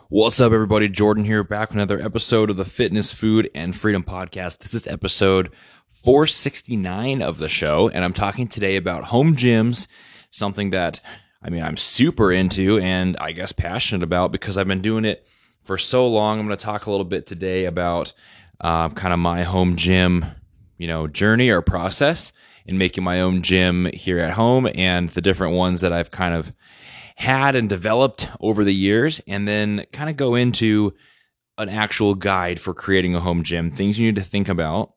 What's up, everybody? Jordan here, back with another episode of the Fitness, Food, and Freedom Podcast. This is episode 469 of the show, and I'm talking today about home gyms, something that, I'm super into and I guess passionate about because I've been doing it for so long. I'm going to talk a little bit today about kind of my home gym, journey or process in making my own gym here at home and the different ones that I've kind of had and developed over the years, and then kind of go into an actual guide for creating a home gym, things you need to think about.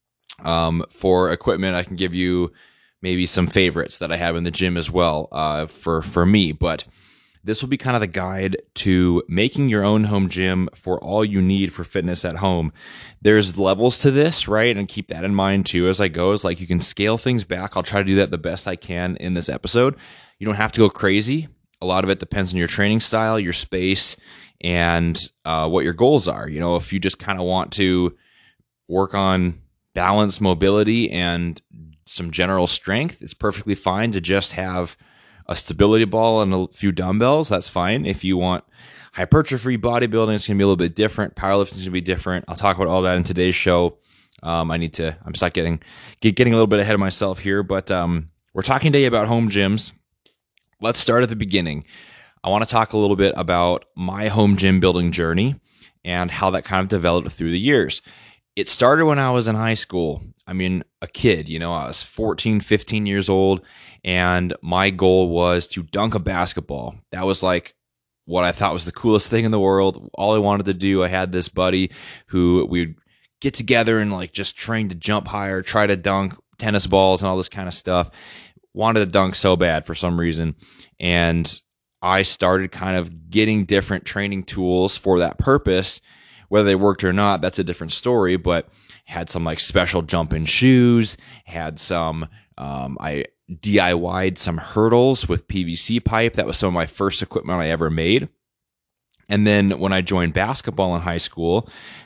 For equipment, I can give you maybe some favorites that I have in the gym as well for me, but this will be kind of the guide to making your own home gym for all you need for fitness at home. There's levels to this, right? And keep that in mind too as I go. Is like you can scale things back. I'll try to do that the best I can in this episode. You don't have to go crazy. A lot of it depends on your training style, your space, and what your goals are. If you just kind of want to work on balance, mobility, and some general strength, it's perfectly fine to just have a stability ball and a few dumbbells. That's fine. If you want hypertrophy, bodybuilding, it's going to be a little bit different. Powerlifting is going to be different. I'll talk about all that in today's show. I'm stuck getting a little bit ahead of myself here, but we're talking today about home gyms. Let's start at the beginning. I want to talk a little bit about my home gym building journey and how that kind of developed through the years. It started when I was in high school. A kid, I was 14, 15 years old, and my goal was to dunk a basketball. That was like what I thought was the coolest thing in the world. All I wanted to do, I had this buddy who we'd get together and like just train to jump higher, try to dunk tennis balls and all this kind of stuff. Wanted to dunk so bad for some reason, and I started kind of getting different training tools for that purpose. Whether they worked or not, that's a different story, but had some like special jumping shoes, had some, I DIY'd some hurdles with PVC pipe. That was some of my first equipment I ever made. And then when I joined basketball in high school,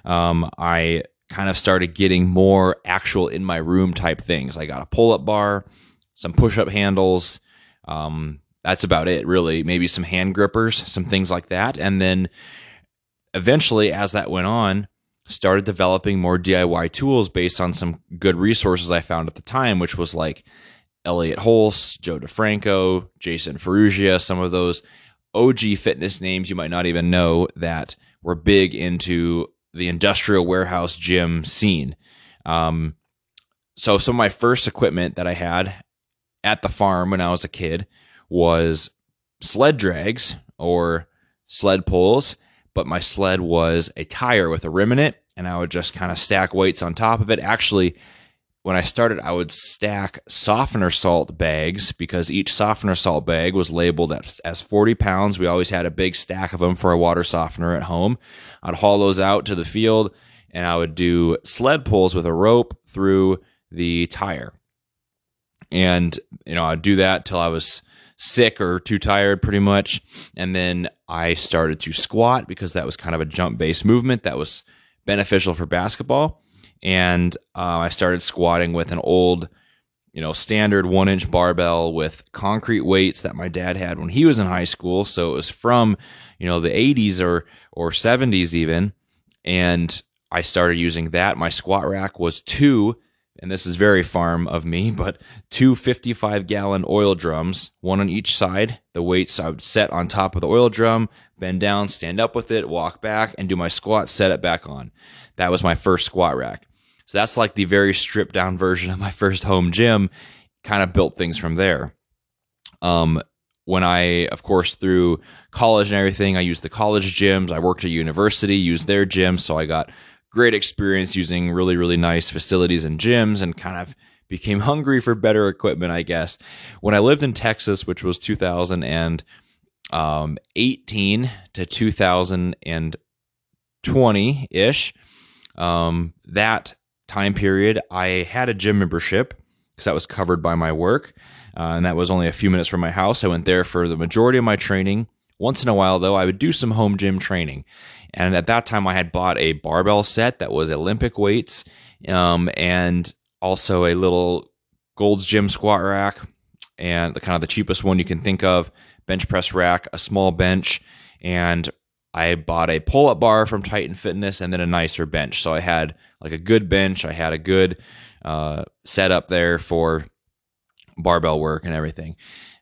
I kind of started getting more actual in my room type things. I got a pull-up bar, some push-up handles. That's about it, really. Maybe some hand grippers, some things like that. And then eventually, as that went on, started developing more DIY tools based on some good resources I found at the time, which was like Elliot Hulse, Joe DeFranco, Jason Ferrugia, some of those OG fitness names you might not even know that were big into the industrial warehouse gym scene. So some of my first equipment that I had at the farm when I was a kid was sled drags or sled pulls, but my sled was a tire with a rim in it, and I would just kind of stack weights on top of it. Actually, when I started, I would stack softener salt bags because each softener salt bag was labeled as 40 pounds. We always had a big stack of them for a water softener at home. I'd haul those out to the field, and I would do sled pulls with a rope through the tire. And, I'd do that till I was sick or too tired pretty much. And then I started to squat because that was kind of a jump-based movement that was beneficial for basketball. And I started squatting with an old, standard 1-inch barbell with concrete weights that my dad had when he was in high school. So it was from, the 80s or 70s even. And I started using that. My squat rack was and this is very farm of me, but 2 55-gallon oil drums, one on each side. The weights I would set on top of the oil drum, bend down, stand up with it, walk back, and do my squat, set it back on. That was my first squat rack. So that's like the very stripped-down version of my first home gym. Kind of built things from there. When I, of course, through college and everything, I used the college gyms. I worked at a university, used their gyms, so I got great experience using really, really nice facilities and gyms and kind of became hungry for better equipment, I guess. When I lived in Texas, which was 2018 to 2020-ish, that time period, I had a gym membership because that was covered by my work, and that was only a few minutes from my house. I went there for the majority of my training. Once in a while, though, I would do some home gym training. And at that time, I had bought a barbell set that was Olympic weights, and also a little Gold's Gym squat rack, and the cheapest one you can think of, bench press rack, a small bench, and I bought a pull-up bar from Titan Fitness and then a nicer bench. So I had like a good bench. I had a good setup there for barbell work and everything.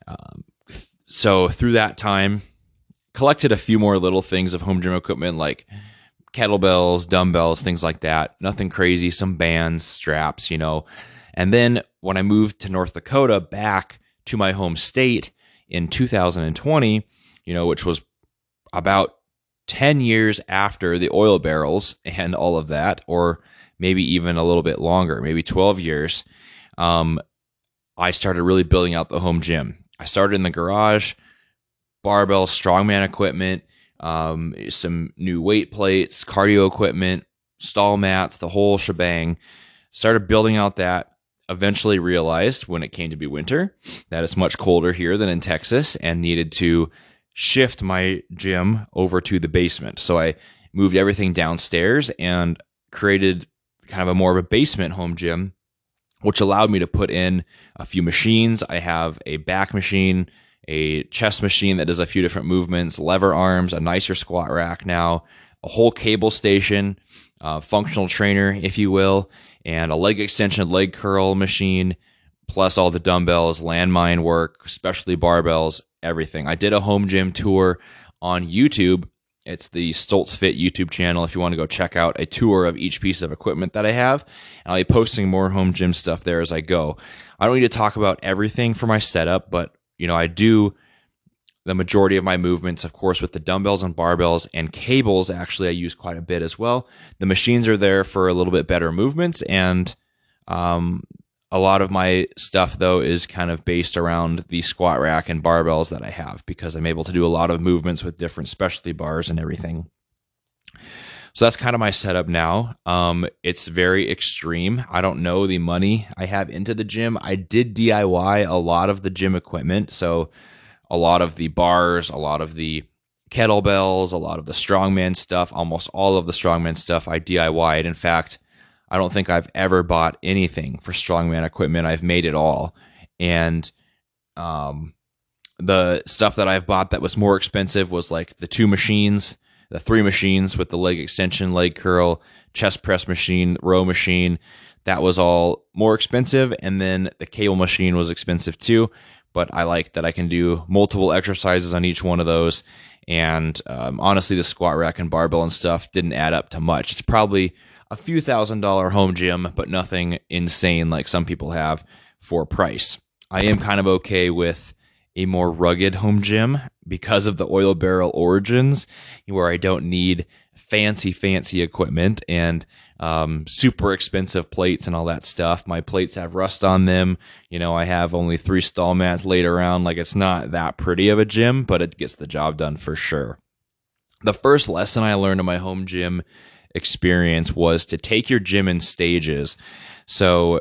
So through that time, collected a few more little things of home gym equipment like kettlebells, dumbbells, things like that. Nothing crazy, some bands, straps, And then when I moved to North Dakota back to my home state in 2020, which was about 10 years after the oil barrels and all of that, or maybe even a little bit longer, maybe 12 years, I started really building out the home gym. I started in the garage, barbell, strongman equipment, some new weight plates, cardio equipment, stall mats, the whole shebang. Started building out that. Eventually realized when it came to be winter that it's much colder here than in Texas and needed to shift my gym over to the basement. So I moved everything downstairs and created kind of a more of a basement home gym, which allowed me to put in a few machines. I have a back machine, a chest machine that does a few different movements, lever arms, a nicer squat rack now, a whole cable station, functional trainer, if you will, and a leg extension, leg curl machine, plus all the dumbbells, landmine work, especially barbells, everything. I did a home gym tour on YouTube. It's the Stoltz Fit YouTube channel if you want to go check out a tour of each piece of equipment that I have. And I'll be posting more home gym stuff there as I go. I don't need to talk about everything for my setup, but I do the majority of my movements, of course, with the dumbbells and barbells and cables. Actually, I use quite a bit as well. The machines are there for a little bit better movements, and a lot of my stuff, though, is kind of based around the squat rack and barbells that I have because I'm able to do a lot of movements with different specialty bars and everything. So that's kind of my setup now. It's very extreme. I don't know the money I have into the gym. I did DIY a lot of the gym equipment. So a lot of the bars, a lot of the kettlebells, a lot of the strongman stuff, almost all of the strongman stuff I DIY'd. In fact, I don't think I've ever bought anything for strongman equipment. I've made it all. And the stuff that I've bought that was more expensive was like the 2 machines, the 3 machines with the leg extension, leg curl, chest press machine, row machine. That was all more expensive. And then the cable machine was expensive too. But I like that I can do multiple exercises on each one of those. And honestly, the squat rack and barbell and stuff didn't add up to much. It's probably a few $1,000 home gym, but nothing insane like some people have for price. I am kind of okay with a more rugged home gym because of the oil barrel origins, where I don't need fancy equipment and super expensive plates and all that stuff. My plates have rust on them. I have only 3 stall mats laid around. Like, it's not that pretty of a gym, but it gets the job done for sure. The first lesson I learned in my home gym experience was to take your gym in stages. So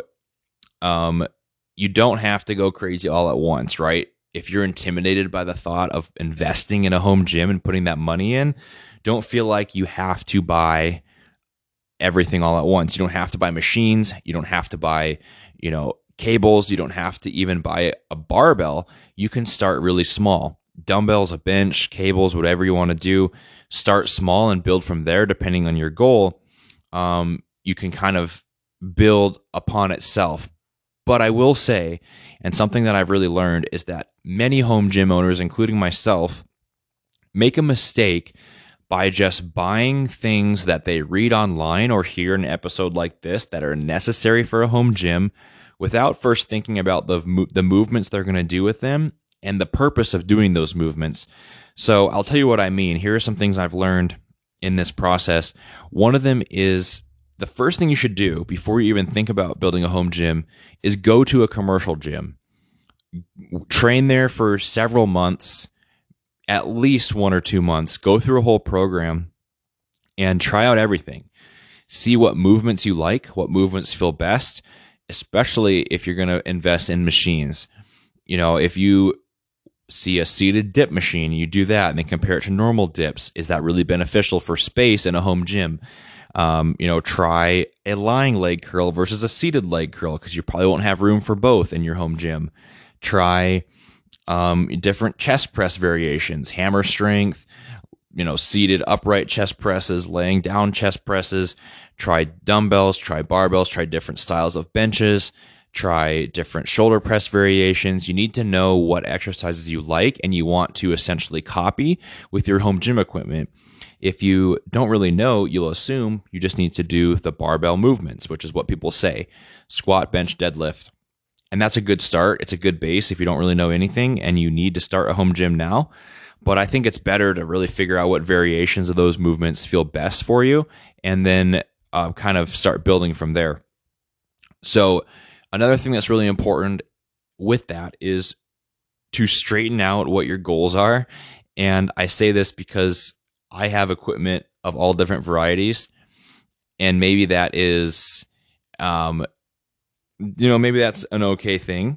you don't have to go crazy all at once, right? If you're intimidated by the thought of investing in a home gym and putting that money in, don't feel like you have to buy everything all at once. You don't have to buy machines. You don't have to buy, cables. You don't have to even buy a barbell. You can start really small. Dumbbells, a bench, cables, whatever you want to do. Start small and build from there depending on your goal. You can kind of build upon itself. But I will say, and something that I've really learned, is that many home gym owners, including myself, make a mistake by just buying things that they read online or hear in an episode like this that are necessary for a home gym without first thinking about the movements they're going to do with them and the purpose of doing those movements. So I'll tell you what I mean. Here are some things I've learned in this process. One of them is the first thing you should do before you even think about building a home gym is go to a commercial gym. Train there for several months, at least 1 or 2 months. Go through a whole program and try out everything. See what movements you like, what movements feel best, especially if you're going to invest in machines. If you see a seated dip machine, you do that and then compare it to normal dips. Is that really beneficial for space in a home gym? Try a lying leg curl versus a seated leg curl because you probably won't have room for both in your home gym. Try different chest press variations, hammer strength, seated upright chest presses, laying down chest presses, try dumbbells, try barbells, try different styles of benches, try different shoulder press variations. You need to know what exercises you like and you want to essentially copy with your home gym equipment. If you don't really know, you'll assume you just need to do the barbell movements, which is what people say: squat, bench, deadlift. And that's a good start. It's a good base if you don't really know anything and you need to start a home gym now. But I think it's better to really figure out what variations of those movements feel best for you and then kind of start building from there. So another thing that's really important with that is to straighten out what your goals are. And I say this because I have equipment of all different varieties, and maybe that is, maybe that's an okay thing.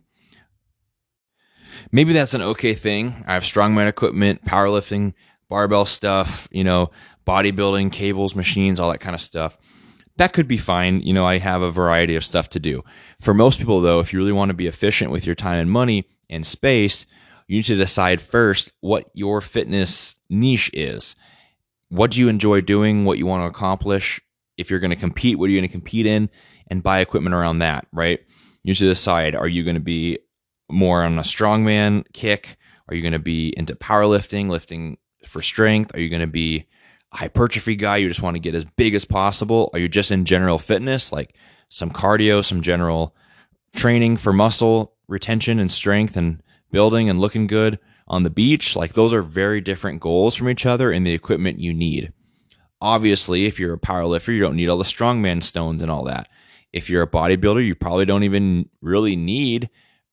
Maybe that's an okay thing. I have strongman equipment, powerlifting, barbell stuff, bodybuilding, cables, machines, all that kind of stuff. That could be fine. I have a variety of stuff to do. For most people, though, if you really want to be efficient with your time and money and space, you need to decide first what your fitness niche is. What do you enjoy doing? What you want to accomplish? If you're going to compete, what are you going to compete in? And buy equipment around that, right? You need to decide, are you going to be more on a strongman kick? Are you going to be into powerlifting, lifting for strength? Are you going to be a hypertrophy guy? You just want to get as big as possible? Are you just in general fitness, like some cardio, some general training for muscle retention and strength and building and looking good on the beach? Like, those are very different goals from each other in the equipment you need. Obviously, if you're a powerlifter, you don't need all the strongman stones and all that. If you're a bodybuilder, you probably don't even really need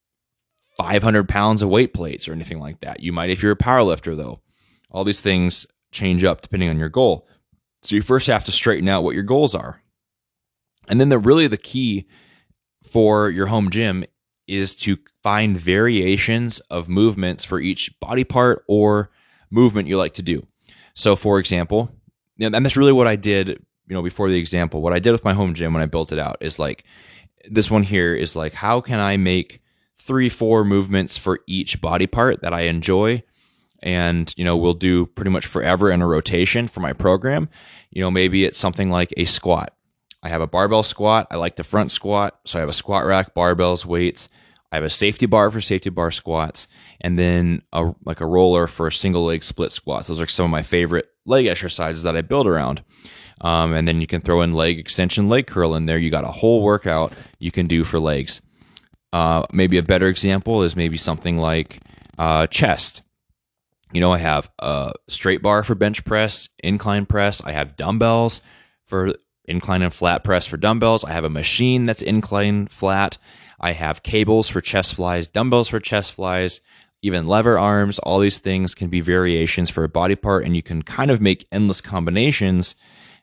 500 pounds of weight plates or anything like that. You might if you're a powerlifter, though. All these things change up depending on your goal. So you first have to straighten out what your goals are. And then the key for your home gym is to find variations of movements for each body part or movement you like to do. So for example, and that's really what I did, before the example, what I did with my home gym when I built it out is like, this one here is like, how can I make 3-4 movements for each body part that I enjoy and, we'll do pretty much forever in a rotation for my program. Maybe it's something like a squat. I have a barbell squat. I like the front squat. So I have a squat rack, barbells, weights. I have a safety bar for safety bar squats, and then a roller for single leg split squats. Those are some of my favorite leg exercises that I build around. And then you can throw in leg extension, leg curl in there. You got a whole workout you can do for legs. Maybe a better example is maybe something like chest. I have a straight bar for bench press, incline press. I have dumbbells for incline and flat press for dumbbells. I have a machine that's incline flat. I have cables for chest flies, dumbbells for chest flies, even lever arms. All these things can be variations for a body part, and you can kind of make endless combinations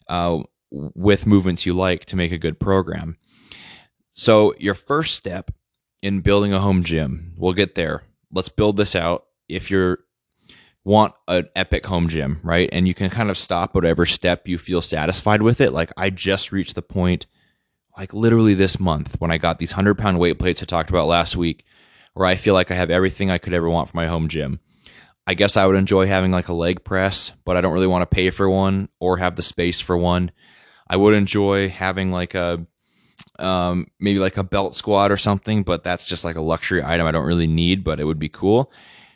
with movements you like to make a good program. So your first step in building a home gym, we'll get there. Let's build this out. If you want an epic home gym, right? And you can kind of stop whatever step you feel satisfied with it. Like, I just reached the point, like literally this month, when I got these 100-pound weight plates I talked about last week, where I feel like I have everything I could ever want for my home gym. I guess I would enjoy having like a leg press, but I don't really want to pay for one or have the space for one. I would enjoy having like a maybe like a belt squat or something, but that's just like a luxury item I don't really need, but it would be cool.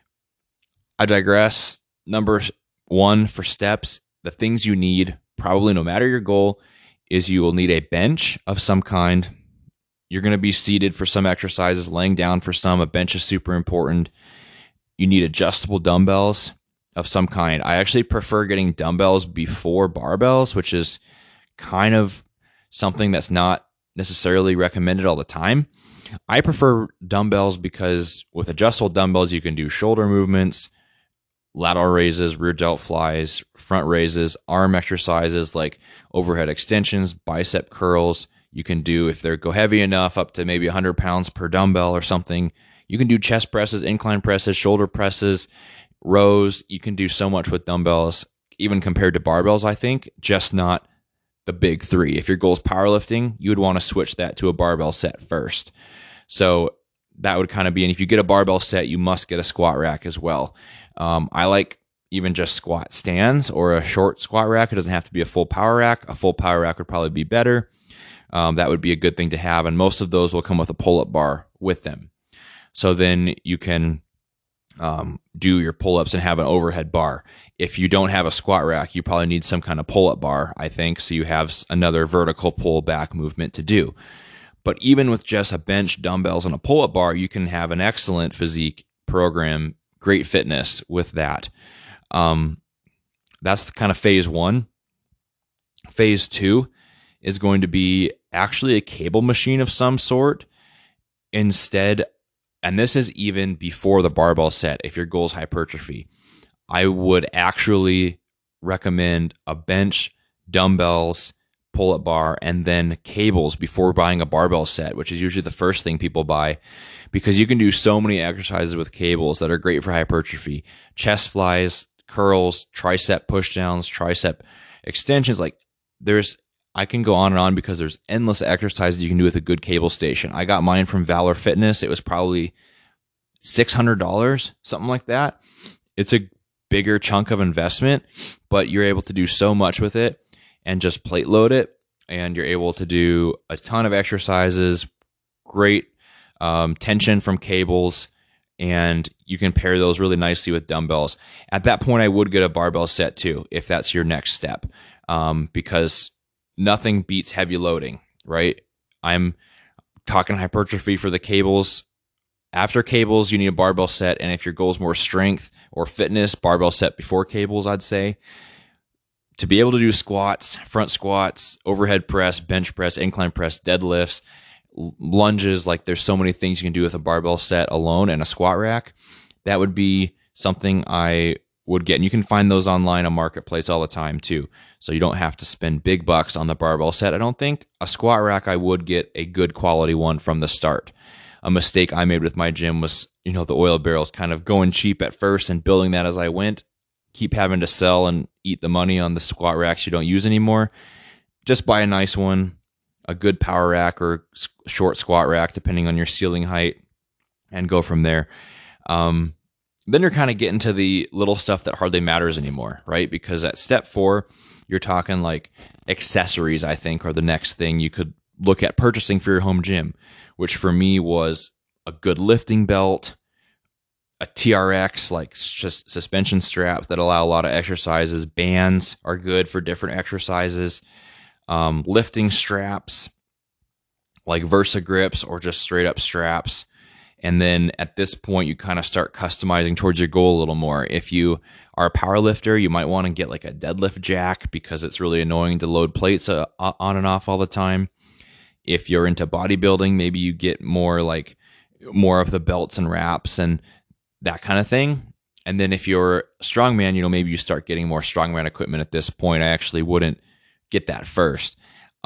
I digress. Number 1 for steps, the things you need, probably no matter your goal, is you will need a bench of some kind. You're going to be seated for some exercises, laying down for some. A bench is super important. You need adjustable dumbbells of some kind. I actually prefer getting dumbbells before barbells, which is kind of something that's not necessarily recommended all the time. I prefer dumbbells because with adjustable dumbbells, you can do shoulder movements, lateral raises, rear delt flies, front raises, arm exercises like overhead extensions, bicep curls. You can do, if they go heavy enough, up to maybe 100 pounds per dumbbell or something. You can do chest presses, incline presses, shoulder presses, rows. You can do so much with dumbbells, even compared to barbells, I think, just not the big 3. If your goal is powerlifting, you would want to switch that to a barbell set first. So that would kind of be, and if you get a barbell set, you must get a squat rack as well. I like even just squat stands or a short squat rack. It doesn't have to be a full power rack. A full power rack would probably be better. That would be a good thing to have. And most of those will come with a pull-up bar with them. So then you can do your pull-ups and have an overhead bar. If you don't have a squat rack, you probably need some kind of pull-up bar, I think, so you have another vertical pull-back movement to do. But even with just a bench, dumbbells, and a pull-up bar, you can have an excellent physique program, great fitness with that. That's kind of phase one. Phase two is going to be actually a cable machine of some sort instead. And this is even before the barbell set. If your goal is hypertrophy, I would actually recommend a bench, dumbbells, pull-up bar, and then cables before buying a barbell set, which is usually the first thing people buy, because you can do so many exercises with cables that are great for hypertrophy. Chest flies, curls, tricep pushdowns, tricep extensions. I can go on and on because there's endless exercises you can do with a good cable station. I got mine from Valor Fitness. It was probably $600, something like that. It's a bigger chunk of investment, but you're able to do so much with it and just plate load it. And you're able to do a ton of exercises, great tension from cables, and you can pair those really nicely with dumbbells. At that point, I would get a barbell set too, if that's your next step, because nothing beats heavy loading, right? I'm talking hypertrophy for the cables. After cables, you need a barbell set. And if your goal is more strength or fitness, barbell set before cables, I'd say. To be able to do squats, front squats, overhead press, bench press, incline press, deadlifts, lunges, there's so many things you can do with a barbell set alone and a squat rack. That would be something I would get. And you can find those online on Marketplace all the time too. So you don't have to spend big bucks on the barbell set. I don't think. A squat rack, I would get a good quality one from the start. A mistake I made with my gym was, the oil barrels, kind of going cheap at first and building that as I went. Keep having to sell and eat the money on the squat racks you don't use anymore. Just buy a nice one, a good power rack or short squat rack, depending on your ceiling height, and go from there. Then you're kind of getting to the little stuff that hardly matters anymore, right? Because at step 4, you're talking accessories, I think, are the next thing you could look at purchasing for your home gym, which for me was a good lifting belt, a TRX, just suspension straps that allow a lot of exercises. Bands are good for different exercises. Lifting straps like Versa grips or just straight up straps. And then at this point, you kind of start customizing towards your goal a little more. If you are a power lifter, you might want to get a deadlift jack because it's really annoying to load plates on and off all the time. If you're into bodybuilding, maybe you get more of the belts and wraps and that kind of thing. And then if you're strongman, maybe you start getting more strongman equipment at this point. I actually wouldn't get that first.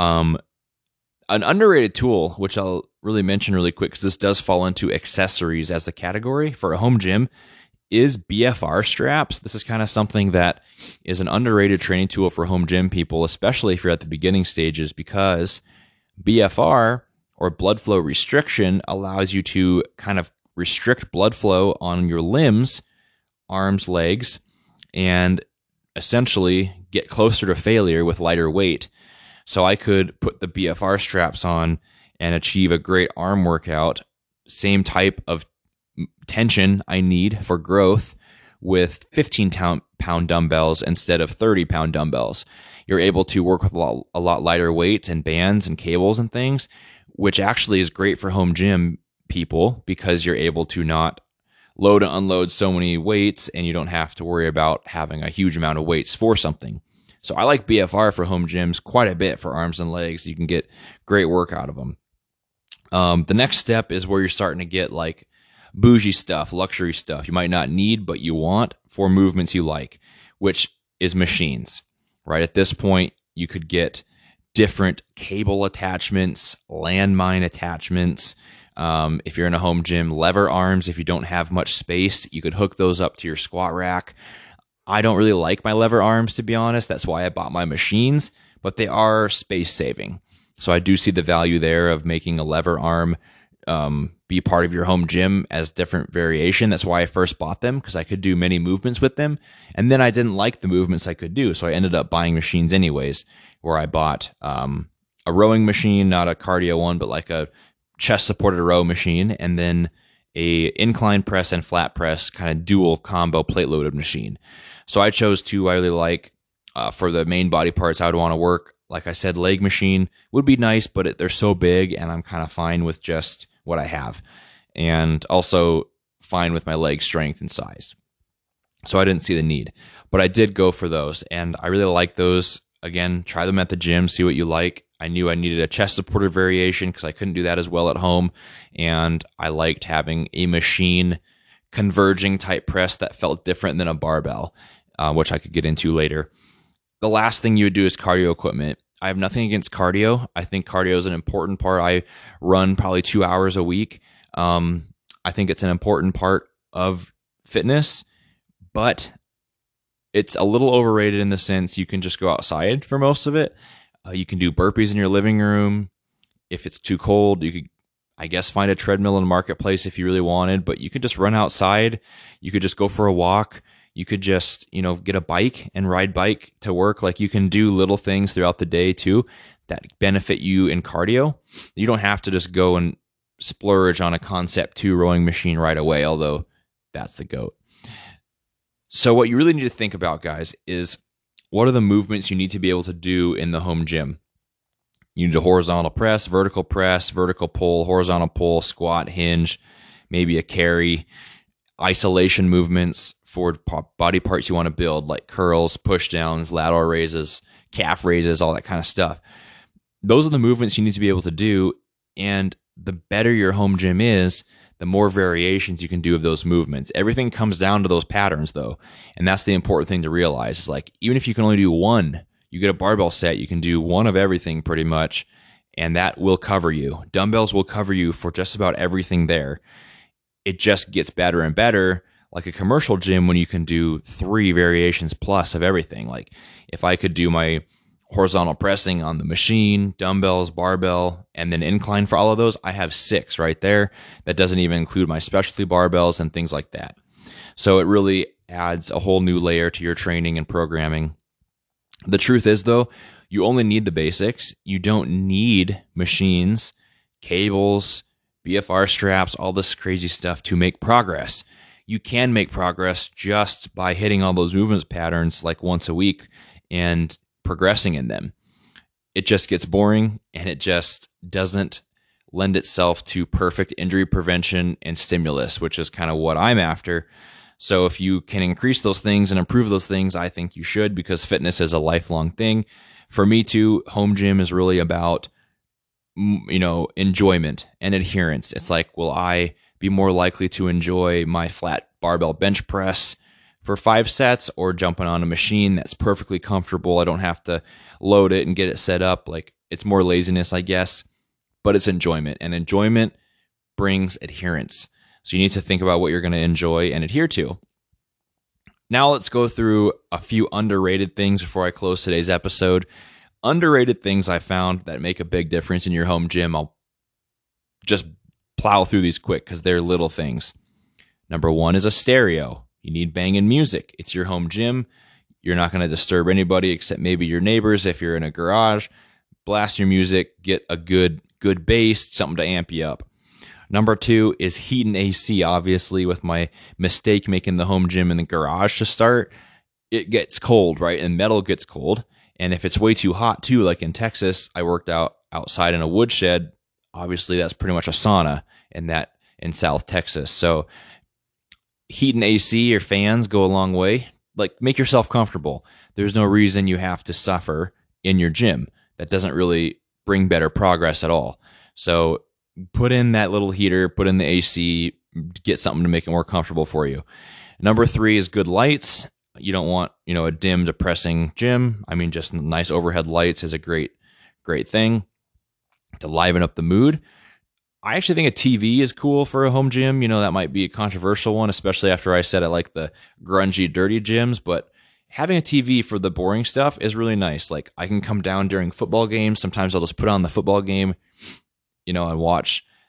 An underrated tool, which I'll really mention really quick because this does fall into accessories as the category for a home gym, is BFR straps. This is kind of something that is an underrated training tool for home gym people, especially if you're at the beginning stages, because BFR, or blood flow restriction, allows you to kind of restrict blood flow on your limbs, arms, legs, and essentially get closer to failure with lighter weight. So I could put the BFR straps on and achieve a great arm workout, same type of tension I need for growth with 15-pound dumbbells instead of 30-pound dumbbells. You're able to work with a lot lighter weights and bands and cables and things, which actually is great for home gym people because you're able to not load and unload so many weights and you don't have to worry about having a huge amount of weights for something. So I like BFR for home gyms quite a bit for arms and legs. You can get great work out of them. The next step is where you're starting to get bougie stuff, luxury stuff you might not need, but you want for movements you like, which is machines, right? At this point, you could get different cable attachments, landmine attachments. If you're in a home gym, lever arms. If you don't have much space, you could hook those up to your squat rack. I don't really like my lever arms, to be honest. That's why I bought my machines, but they are space saving. So I do see the value there of making a lever arm be part of your home gym as different variation. That's why I first bought them, because I could do many movements with them. And then I didn't like the movements I could do, so I ended up buying machines anyways, where I bought a rowing machine, not a cardio one, but like a chest-supported row machine, and then a incline press and flat press kind of dual combo plate-loaded machine. So I chose two I really like. For the main body parts I would want to work, like I said, leg machine would be nice, but they're so big, and I'm kind of fine with just what I have, and also fine with my leg strength and size. So I didn't see the need, but I did go for those, and I really like those. Again, try them at the gym, see what you like. I knew I needed a chest supported variation because I couldn't do that as well at home, and I liked having a machine converging type press that felt different than a barbell, which I could get into later. The last thing you would do is cardio equipment. I have nothing against cardio. I think cardio is an important part. I run probably 2 hours a week. I think it's an important part of fitness, but it's a little overrated in the sense you can just go outside for most of it. You can do burpees in your living room. If it's too cold, you could, I guess, find a treadmill in the marketplace if you really wanted, but you could just run outside. You could just go for a walk. You could just, get a bike and ride bike to work. Like, you can do little things throughout the day too that benefit you in cardio. You don't have to just go and splurge on a Concept 2 rowing machine right away, although that's the GOAT. So what you really need to think about, guys, is what are the movements you need to be able to do in the home gym? You need a horizontal press, vertical pull, horizontal pull, squat, hinge, maybe a carry, isolation movements for body parts you want to build, like curls, push downs, lateral raises, calf raises, all that kind of stuff. Those are the movements you need to be able to do, and the better your home gym is, the more variations you can do of those movements. Everything comes down to those patterns, though, and that's the important thing to realize. Is like, even if you can only do one, you get a barbell set, you can do one of everything pretty much, and that will cover you. Dumbbells will cover you for just about everything there. It just gets better and better, like a commercial gym, when you can do 3 variations plus of everything. Like, if I could do my horizontal pressing on the machine, dumbbells, barbell, and then incline for all of those, I have 6 right there. That doesn't even include my specialty barbells and things like that. So it really adds a whole new layer to your training and programming. The truth is, though, you only need the basics. You don't need machines, cables, BFR straps, all this crazy stuff to make progress. You can make progress just by hitting all those movements patterns like once a week and progressing in them. It just gets boring, and it just doesn't lend itself to perfect injury prevention and stimulus, which is kind of what I'm after. So if you can increase those things and improve those things, I think you should, because fitness is a lifelong thing. For me too, home gym is really about, enjoyment and adherence. It's like, will I be more likely to enjoy my flat barbell bench press for 5 sets, or jumping on a machine that's perfectly comfortable? I don't have to load it and get it set up. Like, it's more laziness, I guess, but it's enjoyment, and enjoyment brings adherence. So you need to think about what you're going to enjoy and adhere to. Now let's go through a few underrated things before I close today's episode. Underrated things I found that make a big difference in your home gym. I'll just plow through these quick because they're little things. Number 1 is a stereo. You need banging music. It's your home gym. You're not going to disturb anybody except maybe your neighbors if you're in a garage. Blast your music. Get a good bass, something to amp you up. Number 2 is heat and AC. Obviously, with my mistake making the home gym in the garage to start, it gets cold, right? And metal gets cold. And if it's way too hot too, like in Texas, I worked outside in a woodshed. Obviously, that's pretty much a sauna in South Texas. So heat and AC or fans go a long way. Like, make yourself comfortable. There's no reason you have to suffer in your gym. That doesn't really bring better progress at all. So put in that little heater, put in the AC, get something to make it more comfortable for you. Number 3 is good lights. You don't want, a dim, depressing gym. I mean, just nice overhead lights is a great thing to liven up the mood. I actually think a TV is cool for a home gym. That might be a controversial one, especially after I said I like the grungy, dirty gyms, but having a TV for the boring stuff is really nice. Like, I can come down during football games. Sometimes I'll just put on the football game, and watch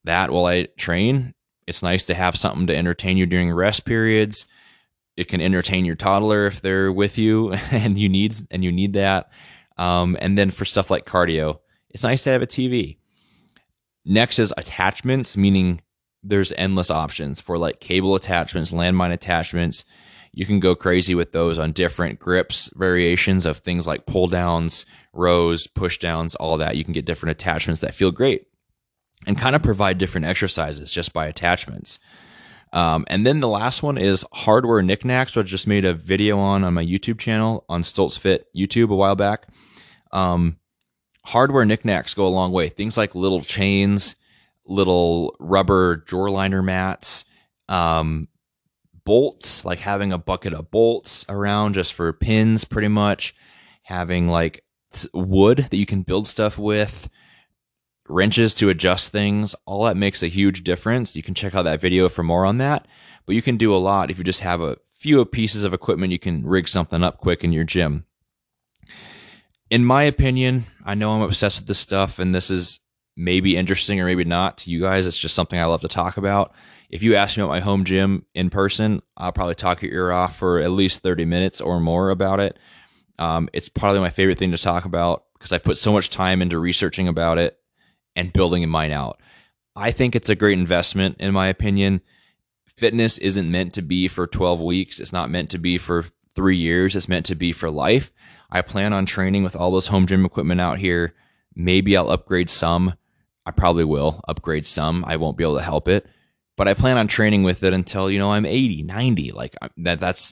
that while I train. It's nice to have something to entertain you during rest periods. It can entertain your toddler if they're with you and you need that. And then for stuff like cardio, it's nice to have a TV. Next is attachments, meaning there's endless options for like cable attachments, landmine attachments. You can go crazy with those on different grips, variations of things like pull downs, rows, push downs, all that. You can get different attachments that feel great and kind of provide different exercises just by attachments. And then the last one is hardware knickknacks, which I just made a video on my YouTube channel on Stoltz Fit YouTube a while back. Hardware knickknacks go a long way. Things like little chains, little rubber drawer liner mats, bolts, like having a bucket of bolts around just for pins pretty much, having like wood that you can build stuff with, wrenches to adjust things. All that makes a huge difference. You can check out that video for more on that, but you can do a lot if you just have a few pieces of equipment. You can rig something up quick in your gym. In my opinion, I know I'm obsessed with this stuff, and this is maybe interesting or maybe not to you guys. It's just something I love to talk about. If you ask me about my home gym in person, I'll probably talk your ear off for at least 30 minutes or more about it. It's probably my favorite thing to talk about because I put so much time into researching about it and building mine out. I think it's a great investment, in my opinion. Fitness isn't meant to be for 12 weeks. It's not meant to be for 3 years. It's meant to be for life. I plan on training with all this home gym equipment out here. Maybe I'll upgrade some. I probably will upgrade some. I won't be able to help it. But I plan on training with it until, I'm 80, 90. Like that's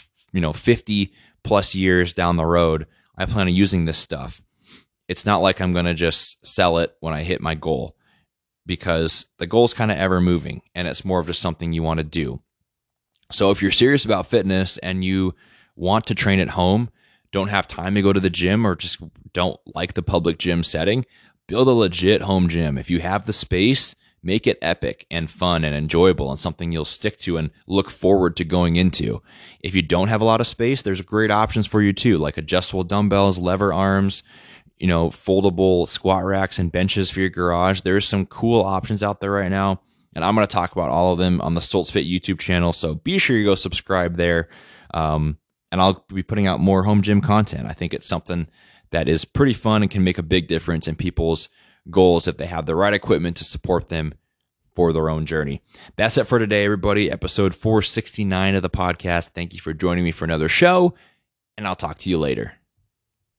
50 plus years down the road. I plan on using this stuff. It's not like I'm going to just sell it when I hit my goal, because the goal is kind of ever moving and it's more of just something you want to do. So if you're serious about fitness and you want to train at home, don't have time to go to the gym, or just don't like the public gym setting, build a legit home gym. If you have the space, make it epic and fun and enjoyable and something you'll stick to and look forward to going into. If you don't have a lot of space, there's great options for you too, like adjustable dumbbells, lever arms, foldable squat racks and benches for your garage. There's some cool options out there right now, and I'm going to talk about all of them on the Stoltz Fit YouTube channel. So be sure you go subscribe there. And I'll be putting out more home gym content. I think it's something that is pretty fun and can make a big difference in people's goals if they have the right equipment to support them for their own journey. That's it for today, everybody. Episode 469 of the podcast. Thank you for joining me for another show, and I'll talk to you later.